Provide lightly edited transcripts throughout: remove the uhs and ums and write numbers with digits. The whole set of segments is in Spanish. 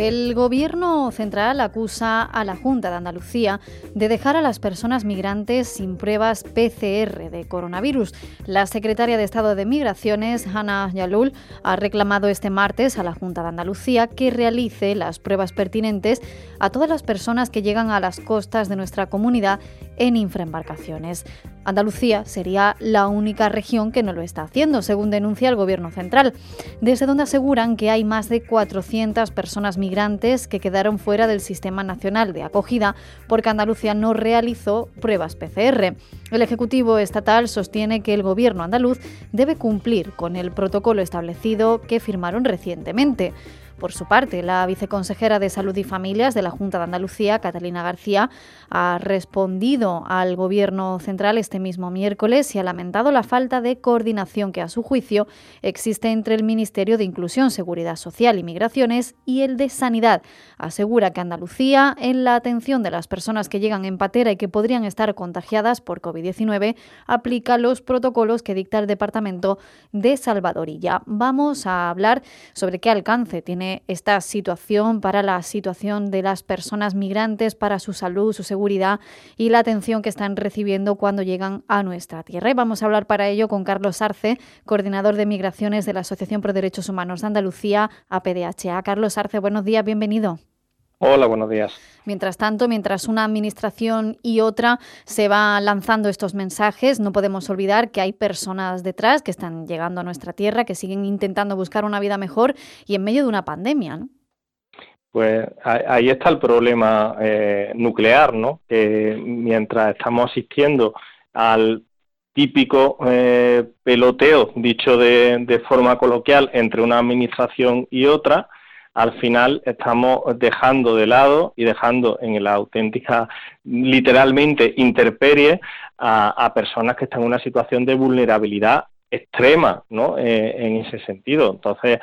El Gobierno central acusa a la Junta de Andalucía de dejar a las personas migrantes sin pruebas PCR de coronavirus. La secretaria de Estado de Migraciones, Hanna Yalul, ha reclamado este martes a la Junta de Andalucía que realice las pruebas pertinentes a todas las personas que llegan a las costas de nuestra comunidad en infraembarcaciones. Andalucía sería la única región que no lo está haciendo, según denuncia el Gobierno central, desde donde aseguran que hay más de 400 personas migrantes que quedaron fuera del Sistema Nacional de Acogida porque Andalucía no realizó pruebas PCR. El Ejecutivo estatal sostiene que el Gobierno andaluz debe cumplir con el protocolo establecido que firmaron recientemente. Por su parte, la viceconsejera de Salud y Familias de la Junta de Andalucía, Catalina García, ha respondido al Gobierno central este mismo miércoles y ha lamentado la falta de coordinación que, a su juicio, existe entre el Ministerio de Inclusión, Seguridad Social y Migraciones y el de Sanidad. Asegura que Andalucía, en la atención de las personas que llegan en patera y que podrían estar contagiadas por COVID-19, aplica los protocolos que dicta el Departamento de Salvadorilla. Vamos a hablar sobre qué alcance tiene esta situación para la situación de las personas migrantes, para su salud, su seguridad y la atención que están recibiendo cuando llegan a nuestra tierra. Y vamos a hablar para ello con Carlos Arce, coordinador de migraciones de la Asociación Pro Derechos Humanos de Andalucía, APDHA. Carlos Arce, buenos días, bienvenido. Hola, buenos días. Mientras tanto, mientras una administración y otra se va lanzando estos mensajes, no podemos olvidar que hay personas detrás que están llegando a nuestra tierra, que siguen intentando buscar una vida mejor y en medio de una pandemia, ¿no? Pues ahí está el problema nuclear, ¿no? Que mientras estamos asistiendo al típico peloteo, dicho de forma coloquial, entre una administración y otra, al final estamos dejando de lado y dejando en la auténtica, literalmente, intemperie a personas que están en una situación de vulnerabilidad extrema, ¿no? En ese sentido. Entonces,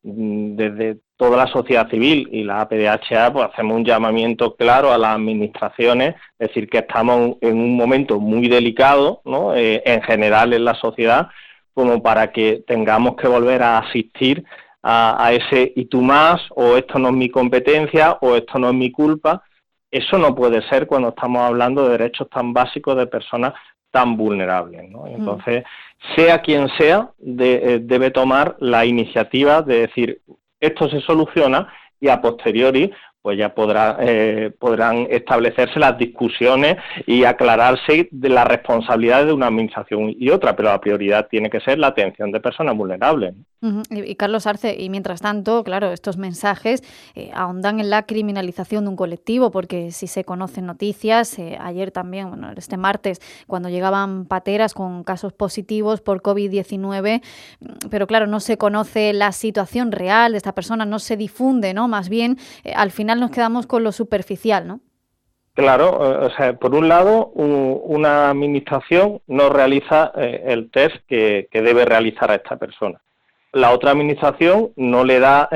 desde toda la sociedad civil y la APDHA, pues hacemos un llamamiento claro a las administraciones, es decir, que estamos en un momento muy delicado, ¿no? En general en la sociedad, como para que tengamos que volver a asistir a ese y tú más, o esto no es mi competencia, o esto no es mi culpa. Eso no puede ser cuando estamos hablando de derechos tan básicos de personas tan vulnerables, ¿no? Entonces, sea quien sea, debe tomar la iniciativa de decir, esto se soluciona, y a posteriori pues ya podrán establecerse las discusiones y aclararse de las responsabilidades de una administración y otra, pero la prioridad tiene que ser la atención de personas vulnerables. Y Carlos Arce, y mientras tanto, claro, estos mensajes ahondan en la criminalización de un colectivo, porque si se conocen noticias, ayer también, bueno, este martes, cuando llegaban pateras con casos positivos por COVID-19, pero claro, no se conoce la situación real de esta persona, no se difunde, ¿no? Más bien, al final nos quedamos con lo superficial, ¿no? Claro, o sea, por un lado, una administración no realiza el test que debe realizar a esta persona. La otra administración no le da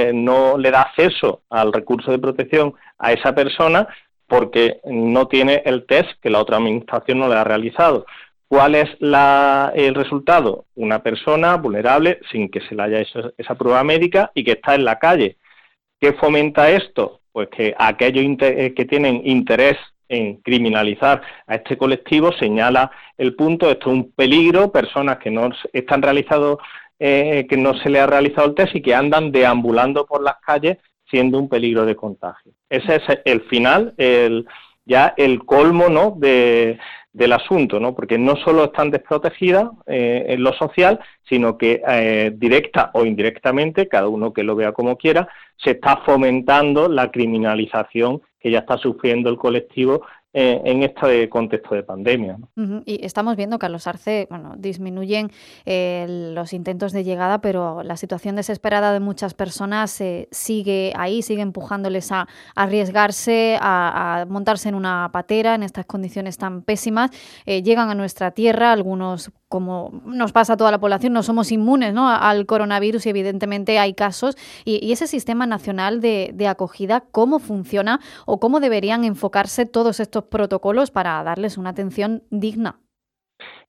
acceso al recurso de protección a esa persona porque no tiene el test que la otra administración no le ha realizado. ¿Cuál es el resultado? Una persona vulnerable sin que se le haya hecho esa prueba médica y que está en la calle. ¿Qué fomenta esto? Pues que aquellos que tienen interés en criminalizar a este colectivo señala el punto, esto es un peligro, personas que no están realizados, que no se le ha realizado el test y que andan deambulando por las calles siendo un peligro de contagio. Ese es el final, ya el colmo, ¿no? del asunto, ¿no? Porque no solo están desprotegidas en lo social, sino que directa o indirectamente, cada uno que lo vea como quiera, se está fomentando la criminalización que ya está sufriendo el colectivo en este contexto de pandemia, ¿no? Y estamos viendo, Carlos Arce, bueno, disminuyen los intentos de llegada, pero la situación desesperada de muchas personas sigue ahí, sigue empujándoles a arriesgarse, a montarse en una patera en estas condiciones tan pésimas. Llegan a nuestra tierra, algunos, como nos pasa a toda la población, no somos inmunes, ¿no?, al coronavirus y evidentemente hay casos. Y ese sistema nacional de acogida, ¿cómo funciona o cómo deberían enfocarse todos estos protocolos para darles una atención digna?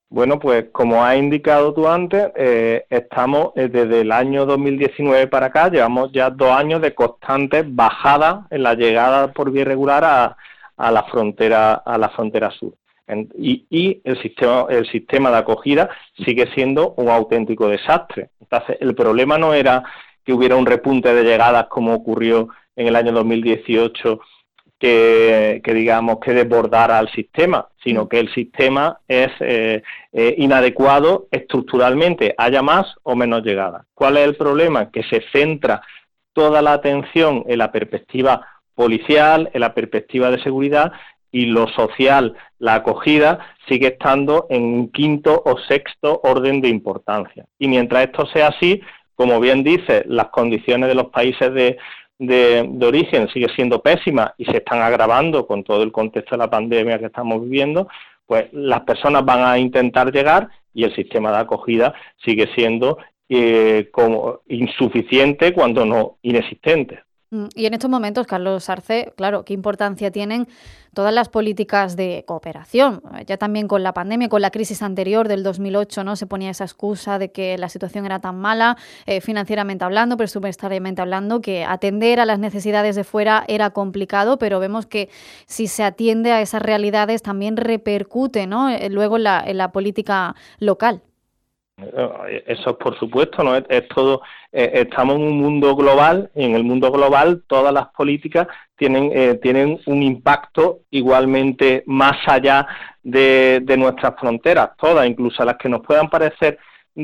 Bueno, pues como has indicado tú antes, estamos desde el año 2019 para acá, llevamos ya 2 años de constantes bajadas en la llegada por vía irregular a la frontera sur. Y el sistema de acogida sigue siendo un auténtico desastre. Entonces, el problema no era que hubiera un repunte de llegadas como ocurrió en el año 2018, que digamos que desbordara al sistema, sino que el sistema es inadecuado estructuralmente, haya más o menos llegadas. ¿Cuál es el problema? Que se centra toda la atención en la perspectiva policial, en la perspectiva de seguridad, y lo social, la acogida, sigue estando en un quinto o sexto orden de importancia. Y mientras esto sea así, como bien dice, las condiciones de los países de origen sigue siendo pésima y se están agravando con todo el contexto de la pandemia que estamos viviendo, pues las personas van a intentar llegar y el sistema de acogida sigue siendo como insuficiente, cuando no inexistente. Y en estos momentos, Carlos Arce, claro, ¿qué importancia tienen todas las políticas de cooperación? Ya también con la pandemia, con la crisis anterior del 2008, ¿no? Se ponía esa excusa de que la situación era tan mala, financieramente hablando, presupuestariamente hablando, que atender a las necesidades de fuera era complicado, pero vemos que si se atiende a esas realidades también repercute, ¿no? Luego en la política local. Eso es por supuesto, ¿no? Es todo. Estamos en un mundo global, y en el mundo global todas las políticas tienen un impacto igualmente más allá de nuestras fronteras, todas, incluso las que nos puedan parecer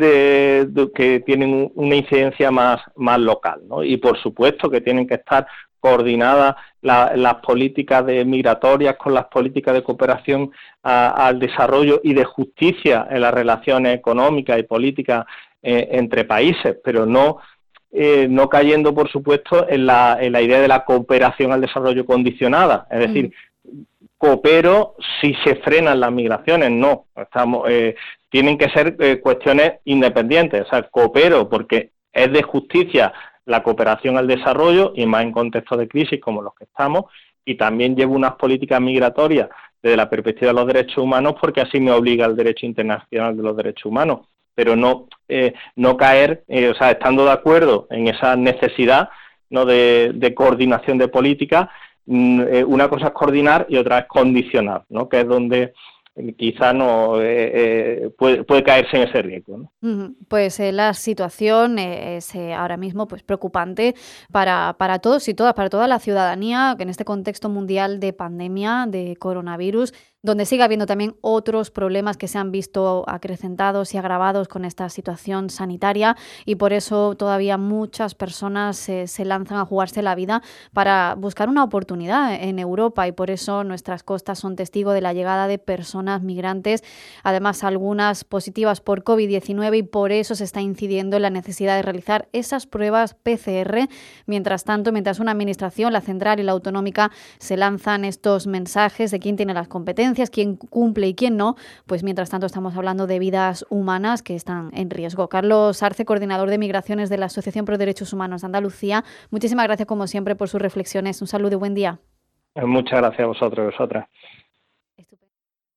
que tienen una incidencia más local, ¿no? Y por supuesto que tienen que estar coordinadas las políticas migratorias con las políticas de cooperación al desarrollo y de justicia en las relaciones económicas y políticas entre países, pero no cayendo, por supuesto, en la idea de la cooperación al desarrollo condicionada, es decir, coopero si se frenan las migraciones, no, tienen que ser cuestiones independientes, o sea, coopero porque es de justicia la cooperación al desarrollo, y más en contextos de crisis como los que estamos, y también llevo unas políticas migratorias desde la perspectiva de los derechos humanos, porque así me obliga el derecho internacional de los derechos humanos, pero no caer, o sea, estando de acuerdo en esa necesidad, ¿no?, de coordinación de políticas. Una cosa es coordinar y otra es condicionar, ¿no?, que es donde quizá no puede caerse en ese riesgo, ¿no? Pues la situación es ahora mismo pues preocupante para todos y todas, para toda la ciudadanía, que en este contexto mundial de pandemia, de coronavirus, donde sigue habiendo también otros problemas que se han visto acrecentados y agravados con esta situación sanitaria, y por eso todavía muchas personas se lanzan a jugarse la vida para buscar una oportunidad en Europa, y por eso nuestras costas son testigo de la llegada de personas migrantes, además algunas positivas por COVID-19, y por eso se está incidiendo en la necesidad de realizar esas pruebas PCR. Mientras tanto, mientras una administración, la central y la autonómica, se lanzan estos mensajes de quién tiene las competencias, quién cumple y quién no, pues mientras tanto estamos hablando de vidas humanas que están en riesgo. Carlos Arce, coordinador de migraciones de la Asociación Pro Derechos Humanos de Andalucía, muchísimas gracias como siempre por sus reflexiones. Un saludo y buen día. Muchas gracias a vosotros y vosotras.